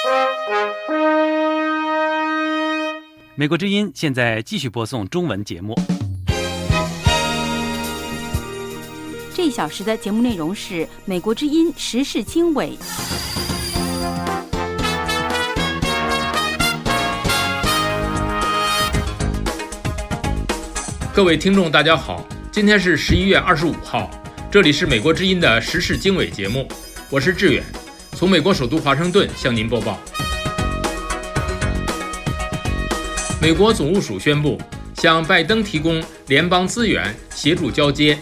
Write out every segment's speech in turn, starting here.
美国之音现在继续播送中文节目。 这一小时的节目内容是美国之音时事经纬。 各位听众大家好，今天是11月25号，这里是美国之音的时事经纬节目，我是志远，从美国首都华盛顿向您播报。美国总务署宣布向拜登提供联邦资源，协助交接。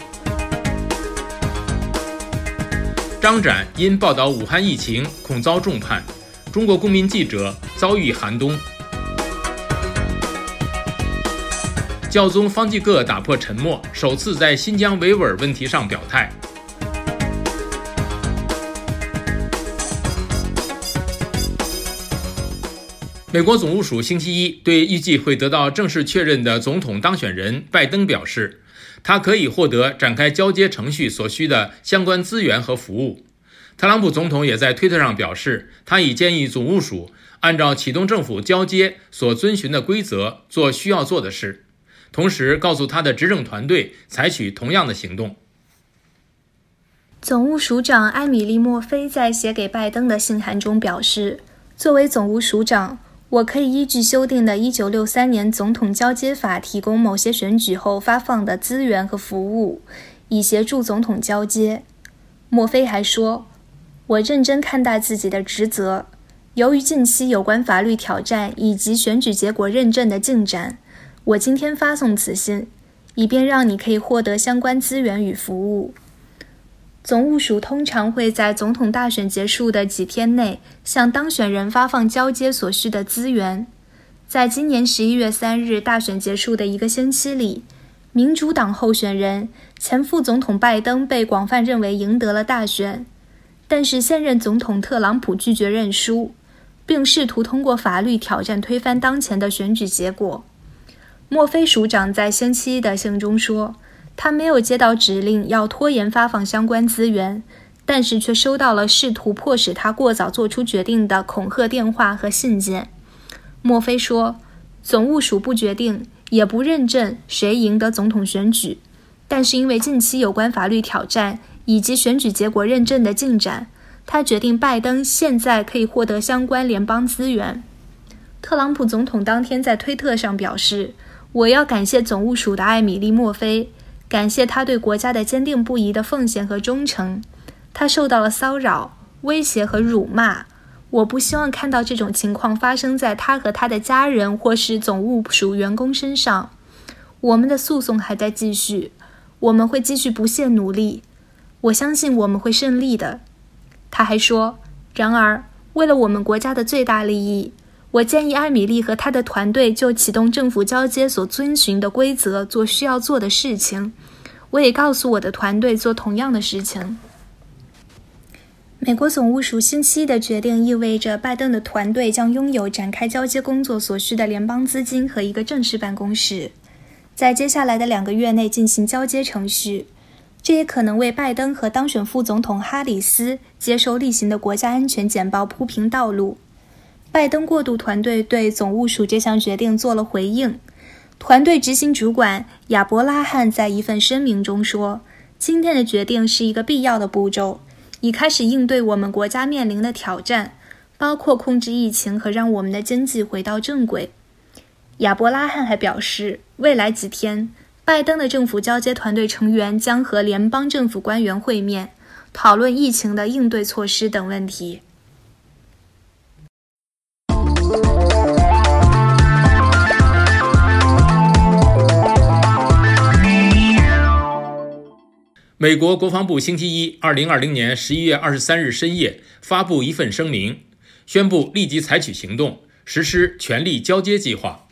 张展因报道武汉疫情恐遭重判，中国公民记者遭遇寒冬。教宗方济各打破沉默，首次在新疆维吾尔问题上表态。美国总务署星期一对预计会得到正式确认的总统当选人拜登表示，他可以获得展开交接程序所需的相关资源和服务。特朗普总统也在推特上表示，他已建议总务署按照启动政府交接所遵循的规则做需要做的事，同时告诉他的执政团队采取同样的行动。 总务署长埃米莉·墨菲在写给拜登的信函中表示，作为总务署长，我可以依据修订的1963年总统交接法提供某些选举后发放的资源和服务，以协助总统交接。墨菲还说，我认真看待自己的职责。由于近期有关法律挑战以及选举结果认证的进展，我今天发送此信，以便让你可以获得相关资源与服务。总务署通常会在总统大选结束的几天内向当选人发放交接所需的资源。在今年11月3日大选结束的一个星期里，民主党候选人前副总统拜登被广泛认为赢得了大选，但是现任总统特朗普拒绝认输，并试图通过法律挑战推翻当前的选举结果。墨菲署长在星期一的信中说，他没有接到指令要拖延发放相关资源，但是却收到了试图迫使他过早做出决定的恐吓电话和信件。墨菲说，总务署不决定也不认证谁赢得总统选举，但是因为近期有关法律挑战以及选举结果认证的进展，他决定拜登现在可以获得相关联邦资源。特朗普总统当天在推特上表示，我要感谢总务署的艾米丽·墨菲，感谢他对国家的坚定不移的奉献和忠诚。他受到了骚扰、威胁和辱骂，我不希望看到这种情况发生在他和他的家人或是总务署员工身上。我们的诉讼还在继续，我们会继续不懈努力，我相信我们会胜利的。他还说，然而为了我们国家的最大利益，我建议艾米丽和她的团队就启动政府交接所遵循的规则做需要做的事情。我也告诉我的团队做同样的事情。美国总务署星期一的决定意味着拜登的团队将拥有展开交接工作所需的联邦资金和一个正式办公室，在接下来的2个月内进行交接程序。这也可能为拜登和当选副总统哈里斯接受例行的国家安全简报铺平道路。拜登过渡团队对总务署这项决定做了回应。团队执行主管亚伯拉罕在一份声明中说，今天的决定是一个必要的步骤，以开始应对我们国家面临的挑战，包括控制疫情和让我们的经济回到正轨。亚伯拉罕还表示，未来几天，拜登的政府交接团队成员将和联邦政府官员会面，讨论疫情的应对措施等问题。 美国国防部星期一2020年11月23日深夜发布一份声明，宣布立即采取行动，实施全力交接计划。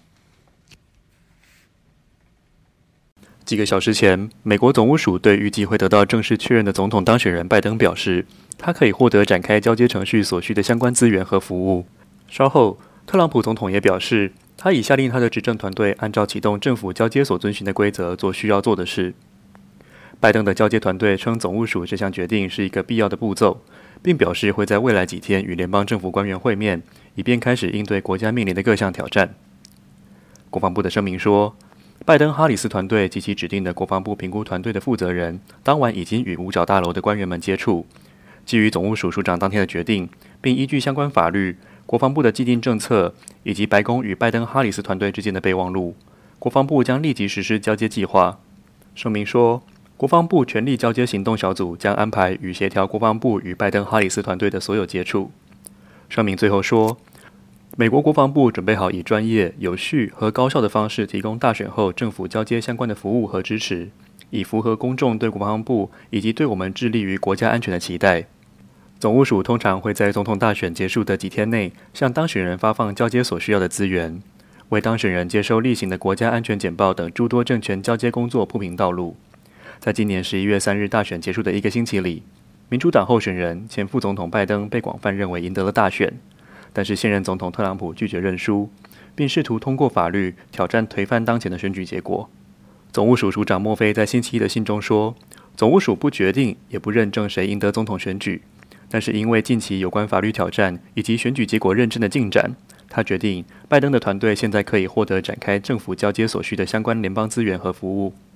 几个小时前，美国总务署对预计会得到正式确认的总统当选人拜登表示，他可以获得展开交接程序所需的相关资源和服务。稍后，特朗普总统也表示，他已下令他的执政团队按照启动政府交接所遵循的规则做需要做的事。拜登的交接团队称，总务署这项决定是一个必要的步骤， 并表示会在未来几天与联邦政府官员会面，以便开始应对国家面临的各项挑战。国防部的声明说，拜登哈里斯团队及其指定的国防部评估团队的负责人当晚已经与五角大楼的官员们接触。基于总务署署长当天的决定，并依据相关法律、国防部的既定政策以及白宫与拜登哈里斯团队之间的备忘录，国防部将立即实施交接计划。声明说，国防部全力交接行动小组将安排与协调国防部与拜登哈里斯团队的所有接触。声明最后说，美国国防部准备好以专业、有序和高效的方式提供大选后政府交接相关的服务和支持，以符合公众对国防部以及对我们致力于国家安全的期待。总务署通常会在总统大选结束的几天内向当选人发放交接所需要的资源，为当选人接收例行的国家安全简报等诸多政权交接工作铺平道路。在今年11月3日大选结束的一个星期里，民主党候选人前副总统拜登被广泛认为赢得了大选，但是现任总统特朗普拒绝认输，并试图通过法律挑战推翻当前的选举结果。总务署署长莫菲在星期一的信中说，总务署不决定也不认证谁赢得总统选举，但是因为近期有关法律挑战以及选举结果认证的进展，他决定拜登的团队现在可以获得展开政府交接所需的相关联邦资源和服务。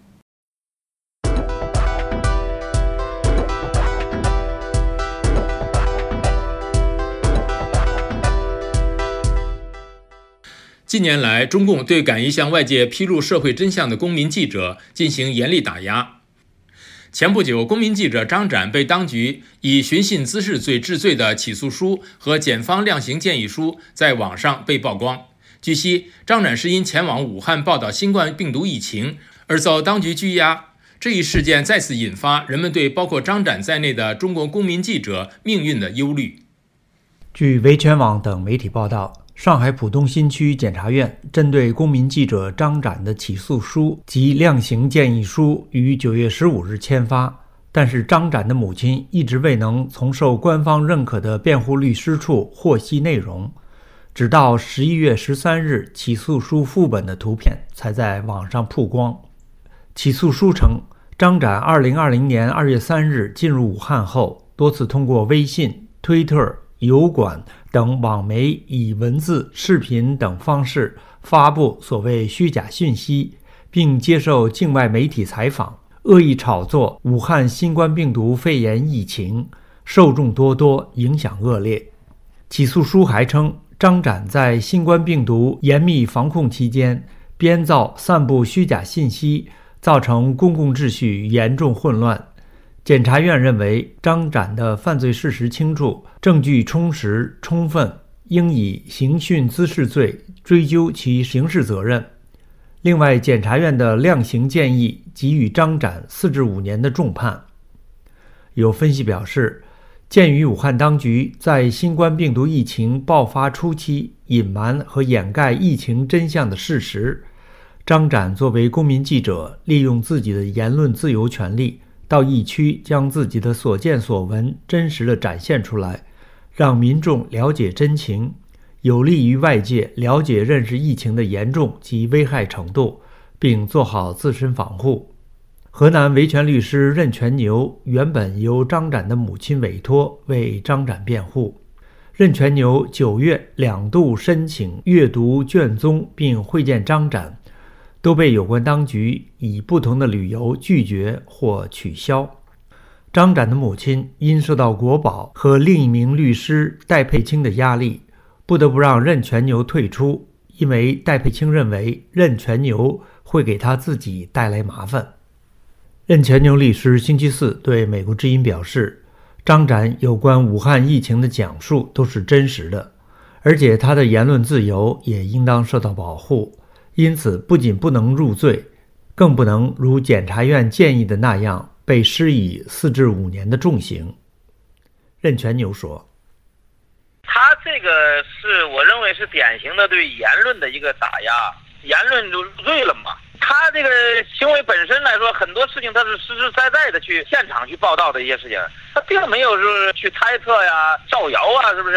近年来，中共对敢于向外界披露社会真相的公民记者进行严厉打压。前不久，公民记者张展被当局以寻衅滋事罪治罪的起诉书和检方量刑建议书在网上被曝光。据悉，张展是因前往武汉报道新冠病毒疫情而遭当局拘押。这一事件再次引发人们对包括张展在内的中国公民记者命运的忧虑。 据维权网等媒体报道，上海浦东新区检察院针对公民记者张展的起诉书及量刑建议书于9月15日签发，但是张展的母亲一直未能从受官方认可的辩护律师处获悉内容，直到11月13日起诉书副本的图片才在网上曝光。起诉书称，张展2020年2月3日进入武汉后，多次通过微信、推特、油管等网媒以文字、视频等方式发布所谓虚假讯息，并接受境外媒体采访，恶意炒作武汉新冠病毒肺炎疫情，受众多多，影响恶劣。起诉书还称，张展在新冠病毒严密防控期间编造、散布虚假信息，造成公共秩序严重混乱。检察院认为，张展的犯罪事实清楚，证据充实充分，应以刑讯滋事罪追究其刑事责任。另外，检察院的量刑建议给予张展4至5年的重判。有分析表示，鉴于武汉当局在新冠病毒疫情爆发初期隐瞒和掩盖疫情真相的事实，张展作为公民记者，利用自己的言论自由权利，到疫区将自己的所见所闻真实地展现出来，让民众了解真情，有利于外界了解认识疫情的严重及危害程度，并做好自身防护。河南维权律师任全牛原本由张展的母亲委托为张展辩护。任全牛9月2度申请阅读卷宗并会见张展，都被有关当局以不同的理由拒绝或取消。张展的母亲因受到国保和另一名律师戴佩清的压力，不得不让任全牛退出，因为戴佩清认为任全牛会给他自己带来麻烦。任全牛律师星期四对美国之音表示，张展有关武汉疫情的讲述都是真实的，而且他的言论自由也应当受到保护，因此不仅不能入罪，更不能如检察院建议的那样被施以4至5年的重刑。任全牛说， 他这个是我认为是典型的对言论的一个打压，言论就入罪了嘛。他这个行为本身来说，很多事情他是实实在在的去现场去报道的一些事情，他并没有是去猜测呀、造谣啊，是不是？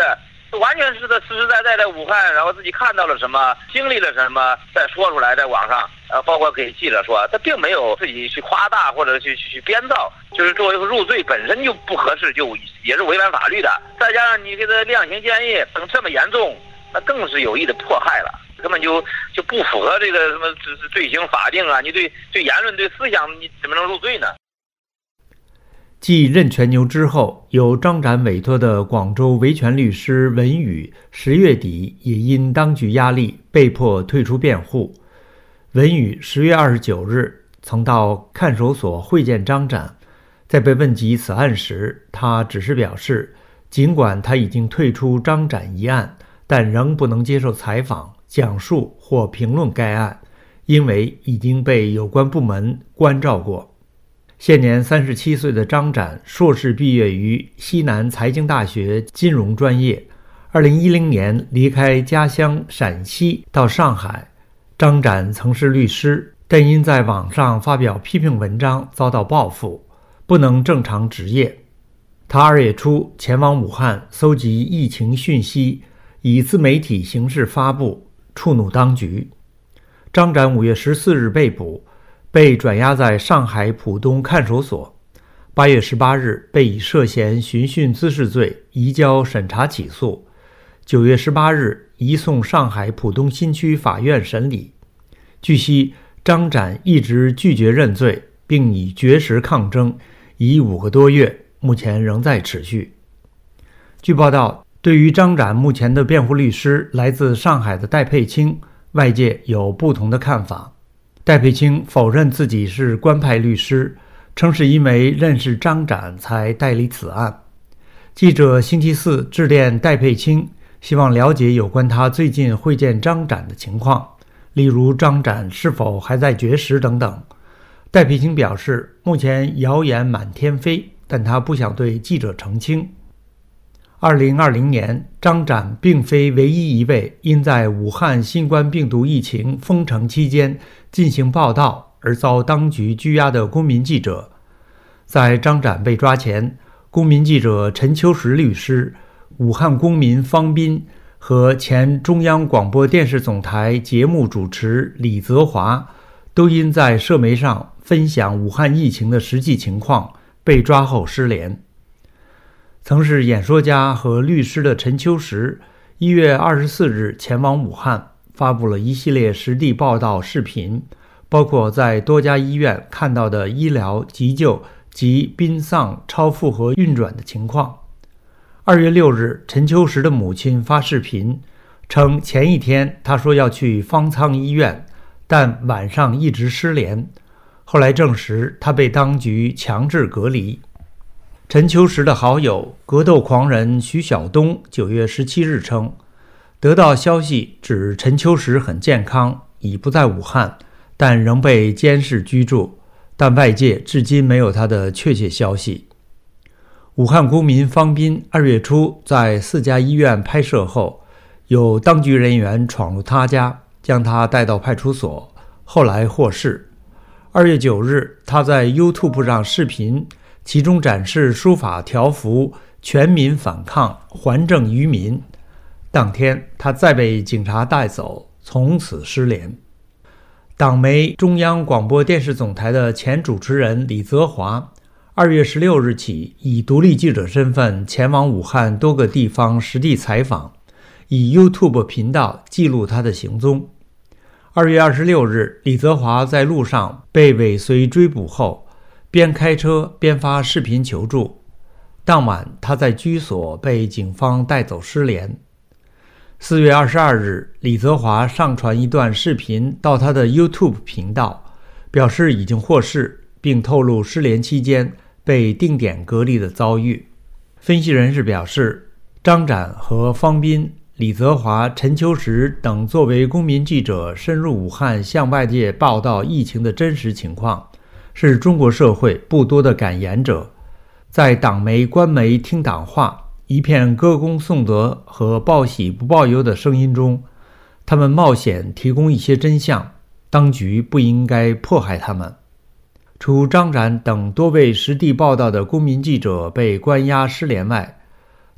完全是他实实在在在武汉，然后自己看到了什么，经历了什么，再说出来，在网上，包括给记者说，他并没有自己去夸大或者去编造，就是作为入罪本身就不合适，就也是违反法律的。再加上你给他量刑建议等这么严重，那更是有意的迫害了，根本就不符合这个什么罪行法定啊！你对言论对思想你怎么能入罪呢？ 继任全牛之后，由张展委托的广州维权律师文宇10月底也因当局压力被迫退出辩护。文宇10月29日曾到看守所会见张展，在被问及此案时，他只是表示，尽管他已经退出张展一案，但仍不能接受采访、讲述或评论该案，因为已经被有关部门关照过。现年37岁的张展，硕士毕业于西南财经大学金融专业。2010年离开家乡陕西到上海。张展曾是律师，但因在网上发表批评文章遭到报复，不能正常执业。他2月初前往武汉搜集疫情讯息，以自媒体形式发布，触怒当局。张展5月14日被捕，被转押在上海浦东看守所。8月18日被以涉嫌寻衅滋事罪移交审查起诉。9月18日移送上海浦东新区法院审理。据悉，张展一直拒绝认罪，并以绝食抗争，已5个多月，目前仍在持续。据报道，对于张展目前的辩护律师来自上海的戴佩清，外界有不同的看法。戴佩清否认自己是官派律师，称是因为认识张展才代理此案。记者星期四致电戴佩清，希望了解有关他最近会见张展的情况，例如张展是否还在绝食等等。戴佩清表示，目前谣言满天飞，但他不想对记者澄清。2020年，张展并非唯一一位因在武汉新冠病毒疫情封城期间进行报道而遭当局拘押的公民记者。在张展被抓前，公民记者陈秋实律师、武汉公民方斌和前中央广播电视总台节目主持李泽华都因在社媒上分享武汉疫情的实际情况被抓后失联。曾是演说家和律师的陈秋实1月24日前往武汉，发布了一系列实地报道视频，包括在多家医院看到的医疗急救及殡丧超负荷运转的情况。2月6日，陈秋实的母亲发视频，称前一天他说要去方舱医院，但晚上一直失联，后来证实他被当局强制隔离。陈秋实的好友格斗狂人徐晓东9月17日称，得到消息指陈秋实很健康，已不在武汉，但仍被监视居住，但外界至今没有他的确切消息。武汉公民方斌2月初在4家医院拍摄后，有当局人员闯入他家，将他带到派出所，后来获释。2月9日，他在 YouTube 上视频，其中展示书法条幅全民反抗，还政于民。当天他再被警察带走，从此失联。党媒中央广播电视总台的前主持人李泽华2月16日起以独立记者身份前往武汉多个地方实地采访，以 YouTube 频道记录他的行踪。2月26日，李泽华在路上被尾随追捕后，边开车边发视频求助。当晚，他在居所被警方带走失联。4月22日，李泽华上传一段视频到他的 YouTube 频道，表示已经获释，并透露失联期间被定点隔离的遭遇。分析人士表示，张展和方斌、李泽华、陈秋实等作为公民记者深入武汉向外界报道疫情的真实情况，是中国社会不多的敢言者。在党媒官媒听党话，一片歌功颂德和报喜不报忧的声音中，他们冒险提供一些真相，当局不应该迫害他们。除张展等多位实地报道的公民记者被关押失联外，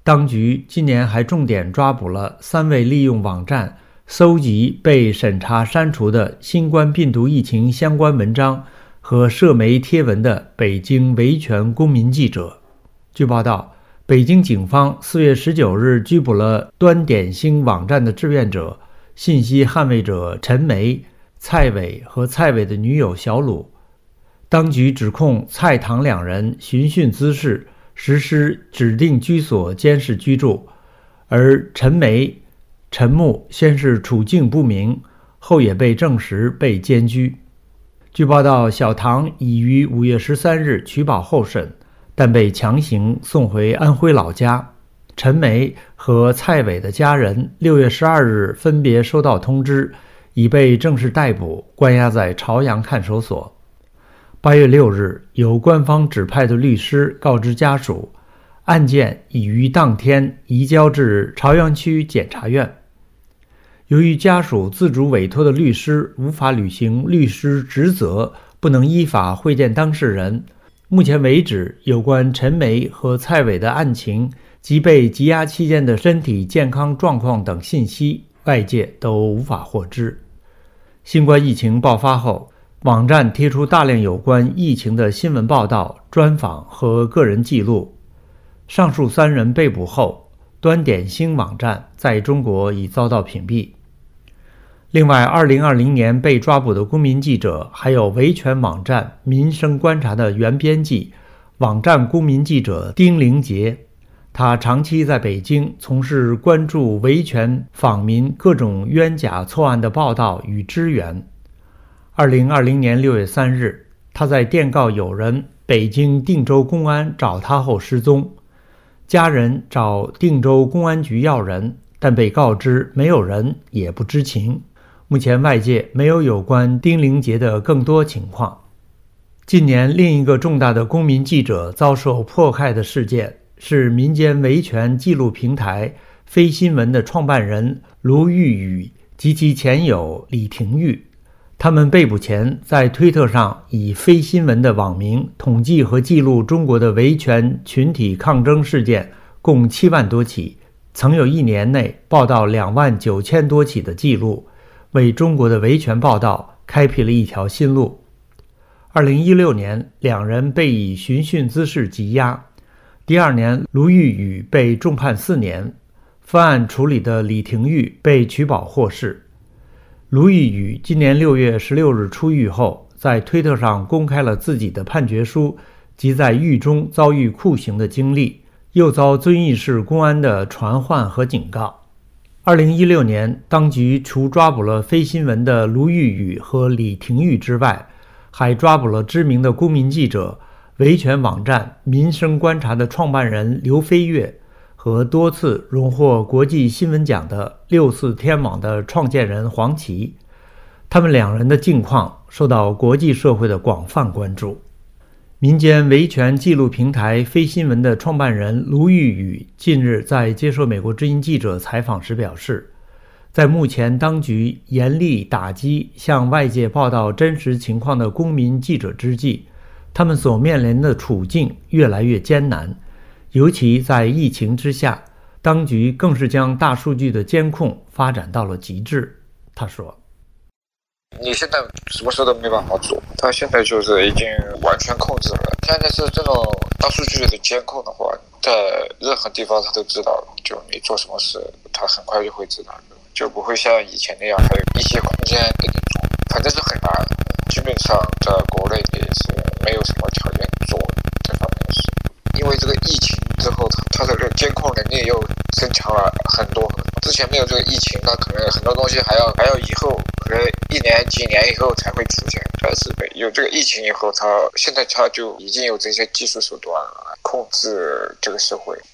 当局今年还重点抓捕了3位利用网站搜集被审查删除的新冠病毒疫情相关文章和社媒贴文的北京维权公民记者。据报道，北京警方4月19日拘捕了端点星网站的志愿者、信息捍卫者陈梅、蔡伟和蔡伟的女友小鲁。当局指控蔡唐2人寻衅滋事，实施指定居所监视居住，而陈梅、陈木先是处境不明，后也被证实被监居。据报道，小唐已于5月13日取保候审，但被强行送回安徽老家。陈梅和蔡伟的家人6月12日分别收到通知，已被正式逮捕，关押在朝阳看守所。8月6日，由官方指派的律师告知家属，案件已于当天移交至朝阳区检察院。由于家属自主委托的律师无法履行律师职责，不能依法会见当事人，目前为止，有关陈梅和蔡伟的案情及被羁押期间的身体健康状况等信息，外界都无法获知。新冠疫情爆发后，网站贴出大量有关疫情的新闻报道、专访和个人记录。上述3人被捕后，端点星网站在中国已遭到屏蔽。另外，2020年被抓捕的公民记者还有维权网站民生观察的原编辑、网站公民记者丁凌杰。他长期在北京从事关注维权访民各种冤假错案的报道与支援。2020年6月3日，他在电告友人北京定州公安找他后失踪，家人找定州公安局要人，但被告知没有人，也不知情。目前外界没有关丁凌杰的更多情况。近年另一个重大的公民记者遭受迫害的事件，是民间维权记录平台非新闻的创办人卢玉宇及其前友李廷玉。他们被捕前在推特上以非新闻的网名统计和记录中国的维权群体抗争事件共7万多起，曾有1年内报道2万9千多起的记录，为中国的维权报道开辟了一条新路。2016年，2人被以寻衅滋事羁押。第2年，卢玉宇被重判4年，分案处理的李廷玉被取保获释。卢玉宇今年6月16日出狱后，在推特上公开了自己的判决书及在狱中遭遇酷刑的经历，又遭遵义市公安的传唤和警告。2016年，当局除抓捕了非新闻的卢玉宇和李廷玉之外，还抓捕了知名的公民记者、维权网站民生观察的创办人刘飞跃和多次荣获国际新闻奖的64天网的创建人黄琦。他们2人的境况受到国际社会的广泛关注。民间维权记录平台非新闻的创办人卢玉宇近日在接受美国之音记者采访时表示，在目前当局严厉打击向外界报道真实情况的公民记者之际，他们所面临的处境越来越艰难，尤其在疫情之下，当局更是将大数据的监控发展到了极致。他说， 你现在什么事都没办法做，他现在就是已经完全控制了。现在是这种大数据的监控的话，在任何地方他都知道了，就你做什么事他很快就会知道，就不会像以前那样还有一些空间给你做，反正是很难。基本上在国内也是没有什么条件做这方面的事，因为这个疫情之后，它的监控能力又增强了很多。之前没有这个疫情，那可能很多东西还要以后可能几年以后才会出现。但是有这个疫情以后，现在它就已经有这些技术手段来控制这个社会。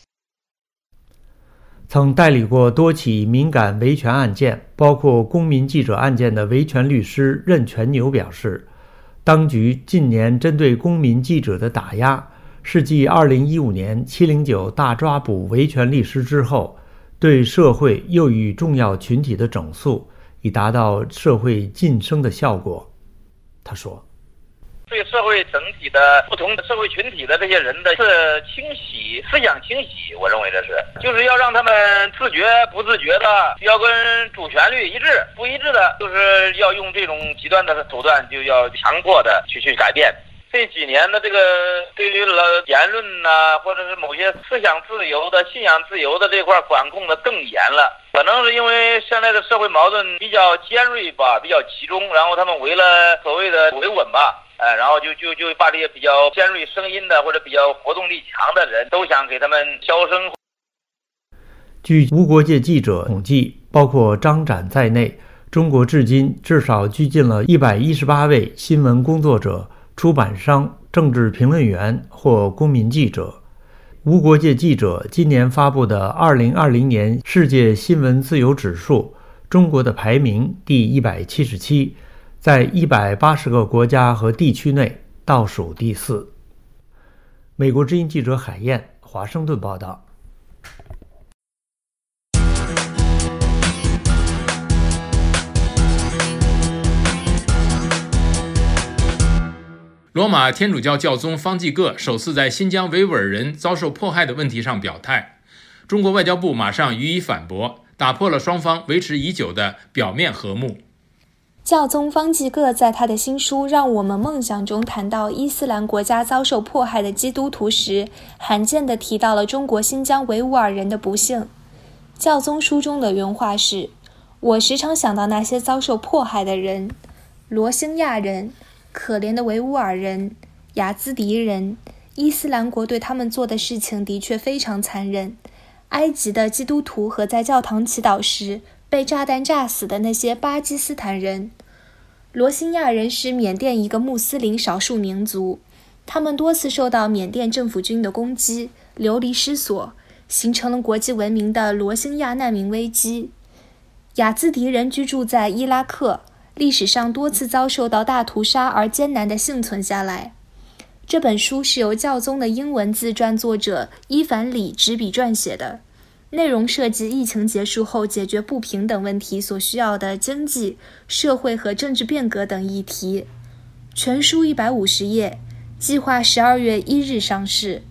曾代理过多起敏感维权案件，包括公民记者案件的维权律师任全牛表示，当局近年针对公民记者的打压，是继2015年709大抓捕维权律师之后，对社会又与重要群体的整肃，以达到社会晋升的效果。他说， 对社会整体的不同的社会群体的这些人的清洗，思想清洗，我认为这是就是要让他们自觉不自觉的要跟主旋律一致，不一致的就是要用这种极端的手段，就要强迫的去改变。这几年的这个对于言论呐，或者是某些思想自由的、信仰自由的这块管控的更严了。可能是因为现在的社会矛盾比较尖锐吧，比较集中，然后他们为了所谓的维稳吧，然后就把这些比较尖锐声音的或者比较活动力强的人都想给他们消声。 据无国界记者统计，包括张展在内，中国至今至少拘禁了118位新闻工作者、出版商、政治评论员或公民记者。无国界记者今年发布的2020年世界新闻自由指数，中国的排名第177，在180个国家和地区内倒数第4。美国之音记者海燕，华盛顿报道。 罗马天主教教宗方济各首次在新疆维吾尔人遭受迫害的问题上表态，中国外交部马上予以反驳，打破了双方维持已久的表面和睦。 教宗方济各在他的新书《让我们梦想》中谈到伊斯兰国家遭受迫害的基督徒时，罕见地提到了中国新疆维吾尔人的不幸。教宗书中的原话是：我时常想到那些遭受迫害的人，罗兴亚人、可怜的维吾尔人、雅兹迪人，伊斯兰国对他们做的事情的确非常残忍。埃及的基督徒和在教堂祈祷时被炸弹炸死的那些巴基斯坦人。罗兴亚人是缅甸一个穆斯林少数民族，他们多次受到缅甸政府军的攻击，流离失所，形成了国际闻名的罗兴亚难民危机。雅兹迪人居住在伊拉克，历史上多次遭受到大屠杀而艰难地幸存下来。这本书是由教宗的英文自传作者伊凡里执笔撰写的，内容涉及疫情结束后解决不平等问题所需要的经济、社会和政治变革等议题。全书150页，计划12月1日上市。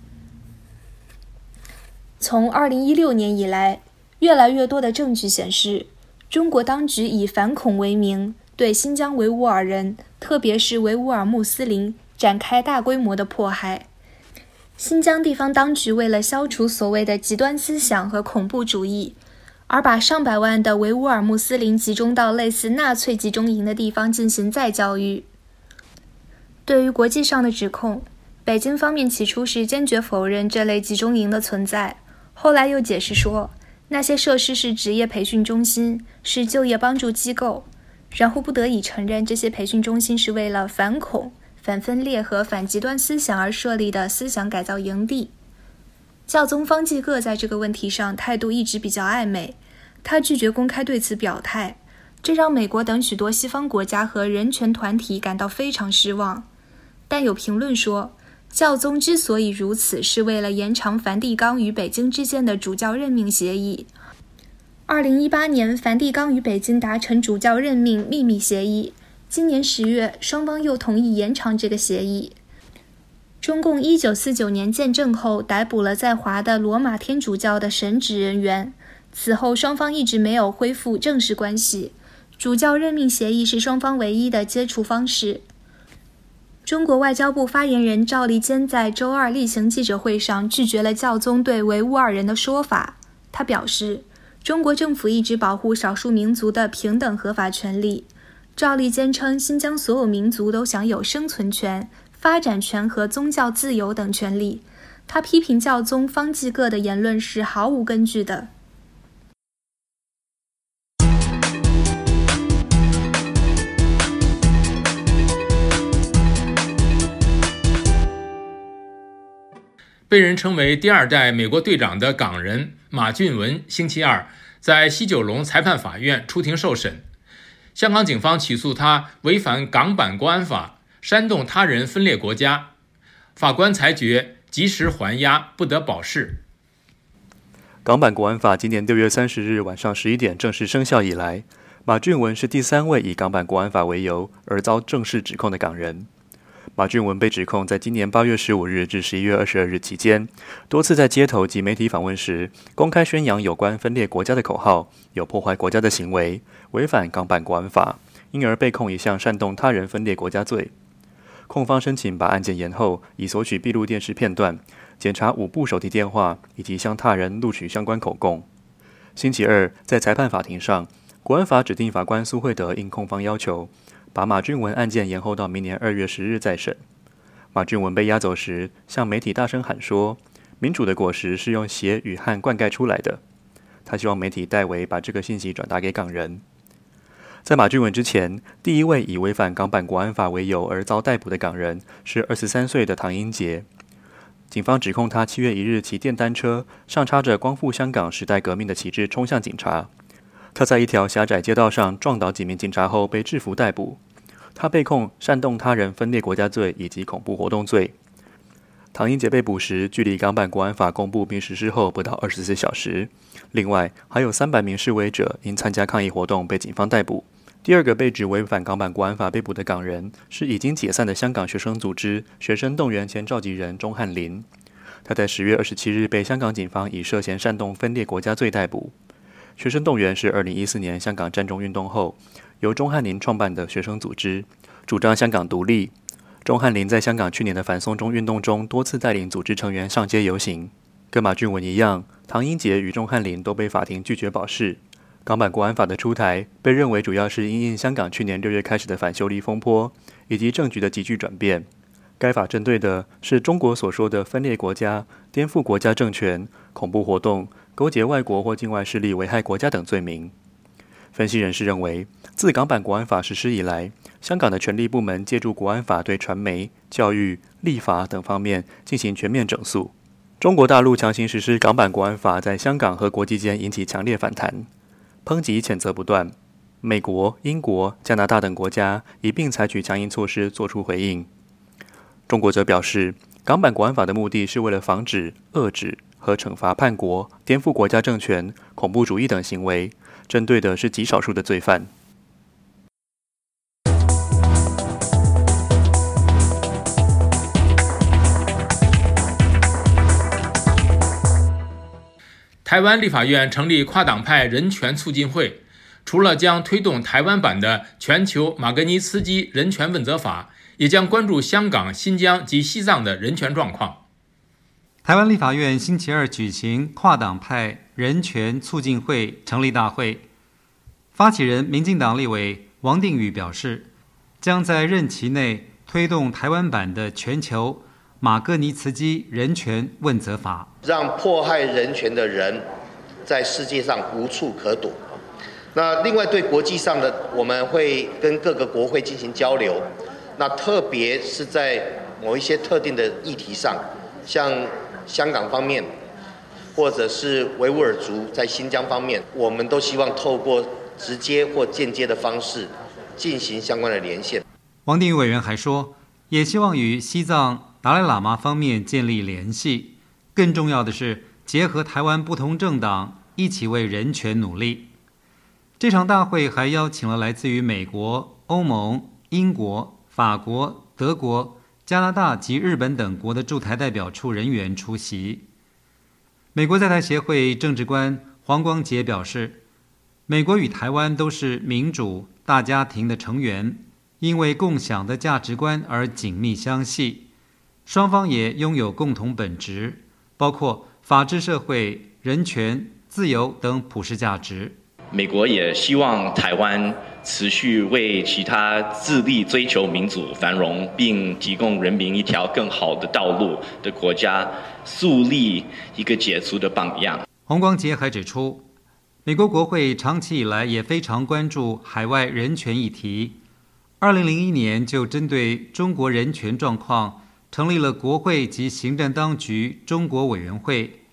从2016年以来，越来越多的证据显示，中国当局以反恐为名，对新疆维吾尔人，特别是维吾尔穆斯林，展开大规模的迫害。新疆地方当局为了消除所谓的极端思想和恐怖主义，而把上百万的维吾尔穆斯林集中到类似纳粹集中营的地方进行再教育。对于国际上的指控，北京方面起初是坚决否认这类集中营的存在，后来又解释说，那些设施是职业培训中心，是就业帮助机构，然后不得已承认这些培训中心是为了反恐、反分裂和反极端思想而设立的思想改造营地。教宗方济各在这个问题上态度一直比较暧昧，他拒绝公开对此表态，这让美国等许多西方国家和人权团体感到非常失望。但有评论说，教宗之所以如此，是为了延长梵蒂冈与北京之间的主教任命协议。2018年，梵蒂冈与北京达成主教任命秘密协议，今年10月，双方又同意延长这个协议。中共1949年建政后，逮捕了在华的罗马天主教的神职人员，此后双方一直没有恢复正式关系。主教任命协议是双方唯一的接触方式。中国外交部发言人赵立坚在周二例行记者会上拒绝了教宗对维吾尔人的说法。他表示，中国政府一直保护少数民族的平等合法权利。赵立坚称，新疆所有民族都享有生存权、发展权和宗教自由等权利。他批评教宗方济各的言论是毫无根据的。 被人称为第二代美国队长的港人马俊文星期二在西九龙裁判法院出庭受审。香港警方起诉他违反港版国安法，煽动他人分裂国家。法官裁决及时还押，不得保释。 港版国安法今年6月30日晚上11点正式生效以来，马俊文是第3位以港版国安法为由而遭正式指控的港人。 马俊文被指控在今年8月15日至11月22日期间，多次在街头及媒体访问时，公开宣扬有关分裂国家的口号，有破坏国家的行为，违反港版国安法，因而被控一项煽动他人分裂国家罪。控方申请把案件延后，以索取闭路电视片段、检查5部手提电话，以及向他人录取相关口供。星期二，在裁判法庭上，国安法指定法官苏慧德应控方要求，把马俊文案件延后到明年2月10日再审。马俊文被押走时，向媒体大声喊说：“民主的果实是用血与汗灌溉出来的。”他希望媒体代为把这个信息转达给港人。在马俊文之前，第一位以违反港版国安法为由而遭逮捕的港人是23岁的唐英杰。警方指控他7月1日骑电单车，上插着光复香港时代革命的旗帜冲向警察。他在一条狭窄街道上撞倒几名警察后被制服逮捕。他被控煽动他人分裂国家罪以及恐怖活动罪。唐英杰被捕时，距离港版国安法公布并实施后不到24小时。另外，还有300名示威者因参加抗议活动被警方逮捕。第二个被指违反港版国安法被捕的港人是已经解散的香港学生组织学生动员前召集人钟汉林。他在10月27日被香港警方以涉嫌煽动分裂国家罪逮捕。学生动员是2014年香港占中运动后由钟汉林创办的学生组织，主张香港独立。钟汉林在香港去年的反送中运动中多次带领组织成员上街游行。跟马俊文一样，唐英杰与钟汉林都被法庭拒绝保释。港版国安法的出台被认为主要是因应香港去年6月开始的反修例风波以及政局的急剧转变。该法针对的是中国所说的分裂国家、颠覆国家政权、恐怖活动、勾结外国或境外势力危害国家等罪名。分析人士认为，自港版国安法实施以来，香港的权力部门借助国安法对传媒、教育、立法等方面进行全面整肃。中国大陆强行实施港版国安法在香港和国际间引起强烈反弹，抨击谴责不断。美国、英国、加拿大等国家一并采取强硬措施作出回应。中国则表示，港版国安法的目的是为了防止、遏制和惩罚叛国、颠覆国家政权、恐怖主义等行为，针对的是极少数的罪犯。 台湾立法院成立跨党派人权促进会，除了将推动台湾版的全球马格尼茨基人权问责法，也将关注香港、新疆及西藏的人权状况。 台湾立法院星期二举行跨党派人权促进会成立大会，发起人民进党立委王定宇表示，将在任期内推动台湾版的全球马格尼茨基人权问责法， 让迫害人权的人在世界上无处可躲。那另外对国际上的，我们会跟各个国会进行交流，那特别是在某一些特定的议题上，像香港方面，或者是维吾尔族在新疆方面，我们都希望透过直接或间接的方式进行相关的连线。 王定宇委员还说，也希望与西藏达赖喇嘛方面建立联系，更重要的是结合台湾不同政党一起为人权努力。这场大会还邀请了来自于美国、欧盟、英国、法国、德国、加拿大及日本等国的驻台代表处人员出席。美国在台协会政治官黄光杰表示，美国与台湾都是民主大家庭的成员，因为共享的价值观而紧密相系，双方也拥有共同本质，包括法治社会、人权、自由等普世价值。 美国也希望台湾持续为其他致力追求民主繁荣并提供人民一条更好的道路的国家树立一个杰出的榜样。 洪光杰还指出，美国国会长期以来也非常关注海外人权议题，2001年就针对中国人权状况成立了国会及行政当局中国委员会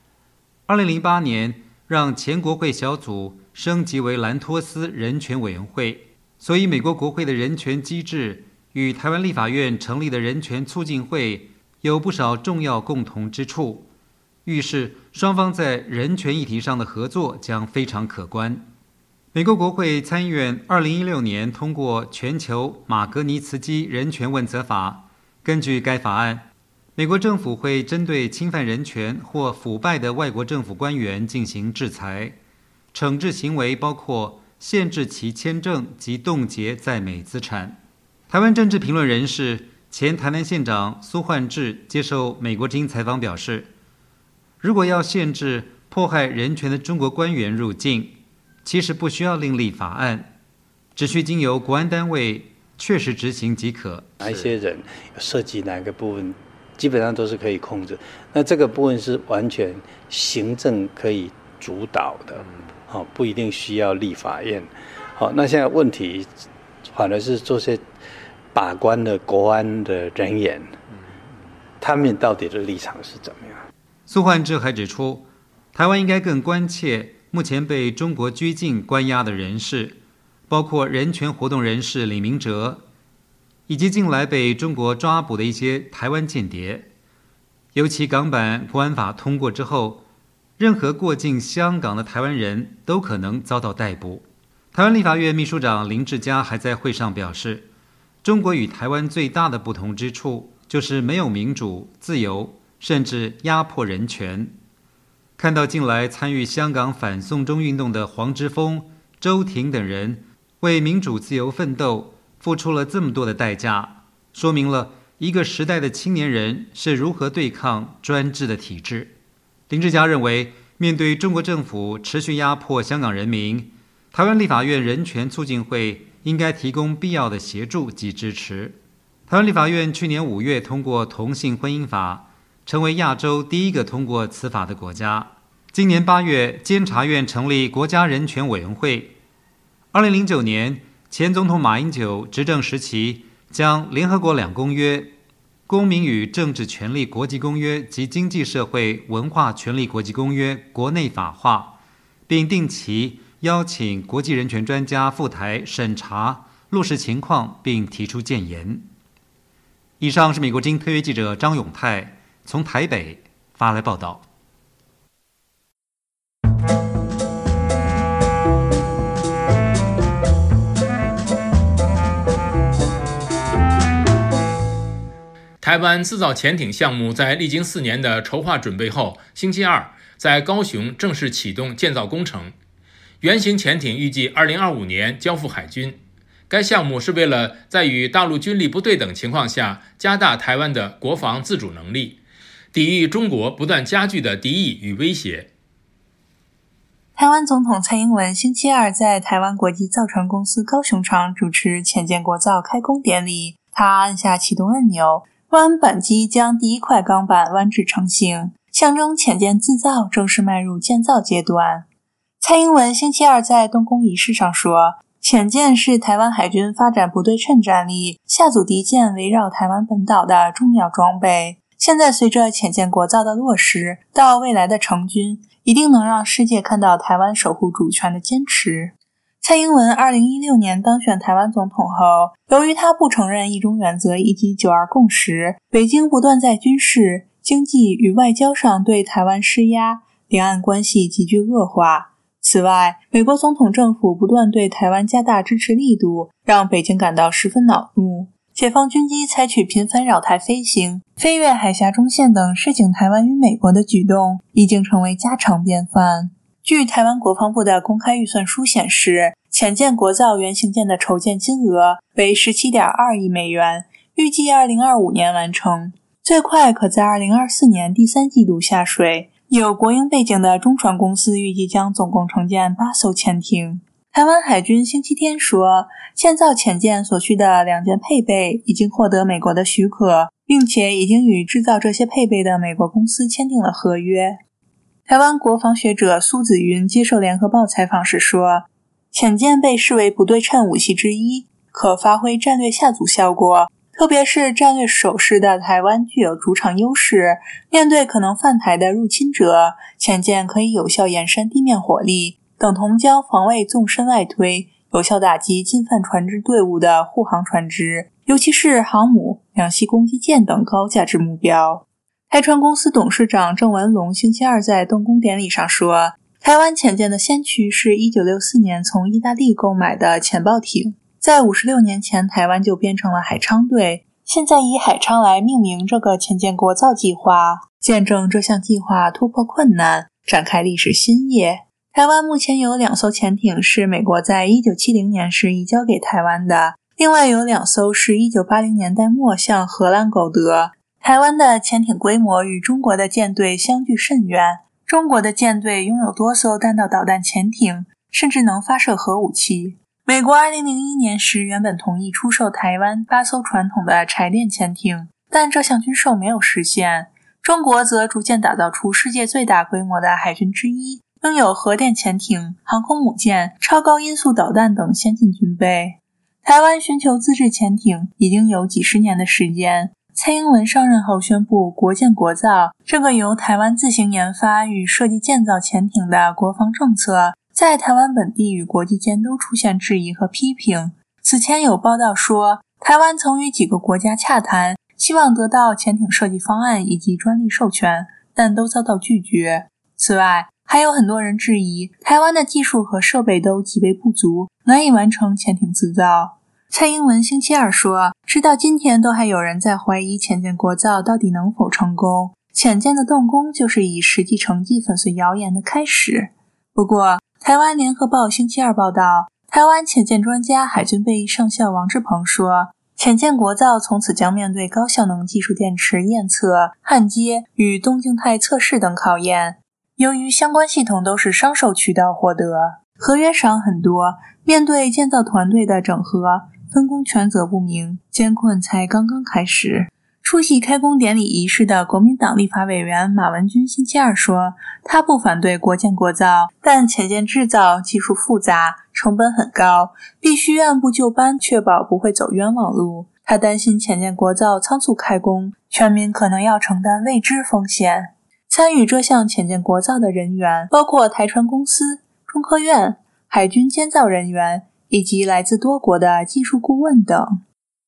，2008年让前国会小组升级为兰托斯人权委员会。所以美国国会的人权机制与台湾立法院成立的人权促进会有不少重要共同之处，预示双方在人权议题上的合作将非常可观。美国国会参议院2016年通过全球马格尼茨基人权问责法， 根据该法案，美国政府会针对侵犯人权或腐败的外国政府官员进行制裁，惩治行为包括限制其签证及冻结在美资产。台湾政治评论人士、前台南县长苏焕智接受美国之音采访表示，如果要限制迫害人权的中国官员入境，其实不需要另立法案，只需经由国安单位确实执行即可。 哪一些人涉及哪个部分，基本上都是可以控制。那这个部分是完全行政可以主导的，不一定需要立法院。好，那现在问题反而是这些把关的国安的人员，他们到底的立场是怎么样？ 苏焕智还指出，台湾应该更关切目前被中国拘禁关押的人士，包括人权活动人士李明哲，以及近来被中国抓捕的一些台湾间谍。尤其港版国安法通过之后，任何过境香港的台湾人都可能遭到逮捕。台湾立法院秘书长林志嘉还在会上表示，中国与台湾最大的不同之处就是没有民主、自由，甚至压迫人权。看到近来参与香港反送中运动的黄之锋、周庭等人为民主自由奋斗，付出了这么多的代价，说明了一个时代的青年人是如何对抗专制的体制。林志嘉认为，面对中国政府持续压迫香港人民，台湾立法院人权促进会应该提供必要的协助及支持。台湾立法院去年5月通过同性婚姻法，成为亚洲第一个通过此法的国家。今年8月，监察院成立国家人权委员会。2009年，前总统马英九执政时期，将联合国2公约、公民与政治权利国际公约及经济社会文化权利国际公约国内法化，并定期邀请国际人权专家赴台审查落实情况，并提出建言。以上是美国之音特约记者张永泰从台北发来报道。 台湾自造潜艇项目在历经4年的筹划准备后，星期二在高雄正式启动建造工程。原型潜艇预计2025年交付海军。该项目是为了在与大陆军力不对等情况下，加大台湾的国防自主能力，抵御中国不断加剧的敌意与威胁。 台湾总统蔡英文星期二在台湾国际造船公司高雄厂主持潜舰国造开工典礼，他按下启动按钮，湾板机将第一块钢板弯至成型，象征潜舰制造正式迈入建造阶段。蔡英文星期二在动工仪式上说，潜舰是台湾海军发展不对称战力、下阻敌舰围绕台湾本岛的重要装备。现在随着潜舰国造的落实，到未来的成军，一定能让世界看到台湾守护主权的坚持。蔡英文2016年当选台湾总统后，由于他不承认一中原则以及9·2共识，北京不断在军事、经济与外交上对台湾施压，两岸关系急剧恶化。此外，美国总统政府不断对台湾加大支持力度，让北京感到十分恼怒。解放军机采取频繁扰台飞行、飞越海峡中线等示警台湾与美国的举动，已经成为家常便饭。据台湾国防部的公开预算书显示，潜舰国造原型舰的筹建金额为17.2亿美元，预计2025年完成，最快可在2024年第3季度下水。有国营背景的中船公司预计将总共承建8艘潜艇。台湾海军星期天说，建造潜舰所需的2件配备已经获得美国的许可，并且已经与制造这些配备的美国公司签订了合约。台湾国防学者苏子云接受联合报采访时说，潜舰被视为不对称武器之一，可发挥战略下阻效果，特别是战略守势的台湾具有主场优势，面对可能犯台的入侵者，潜舰可以有效延伸地面火力，等同将防卫纵深外推，有效打击进犯船只队伍的护航船只，尤其是航母、两栖攻击舰等高价值目标。台船公司董事长郑文龙星期二在动工典礼上说，台湾潜舰的先驱是1964年从意大利购买的潜豹艇，在56年前台湾就编成了海昌队， 现在以海昌来命名这个潜舰国造计划，见证这项计划突破困难，展开历史新页。台湾目前有2艘潜艇是美国在1970年时移交给台湾的，另外有2艘是1980年代末向荷兰购得。台湾的潜艇规模与中国的舰队相距甚远，中国的舰队拥有多艘弹道导弹潜艇，甚至能发射核武器。美国2001年时原本同意出售台湾8艘传统的柴电潜艇，但这项军售没有实现。中国则逐渐打造出世界最大规模的海军之一，拥有核电潜艇、航空母舰、超高音速导弹等先进军备。台湾寻求自制潜艇已经有几十年的时间。蔡英文上任后宣布国建国造，这个由台湾自行研发与设计建造潜艇的国防政策，在台湾本地与国际间都出现质疑和批评。此前有报道说，台湾曾与几个国家洽谈，希望得到潜艇设计方案以及专利授权，但都遭到拒绝。此外，还有很多人质疑台湾的技术和设备都极为不足，难以完成潜艇制造。蔡英文星期二说，直到今天都还有人在怀疑潜舰国造到底能否成功，潜舰的动工就是以实际成绩粉碎谣言的开始。不过，台湾联合报星期二报道，台湾潜舰专家海军备役上校王志鹏说，潜舰国造从此将面对高效能技术电池验测、焊接与动静态测试等考验。由于相关系统都是商售渠道获得，合约商很多，面对建造团队的整合，分工权责不明，艰困才刚刚开始。出席开工典礼仪式的国民党立法委员马文君星期二说，他不反对国建国造，但潜舰制造技术复杂，成本很高，必须按部就班，确保不会走冤枉路。他担心潜舰国造仓促开工，全民可能要承担未知风险。参与这项潜舰国造的人员包括台船公司、中科院、海军监造人员以及来自多国的技术顾问等。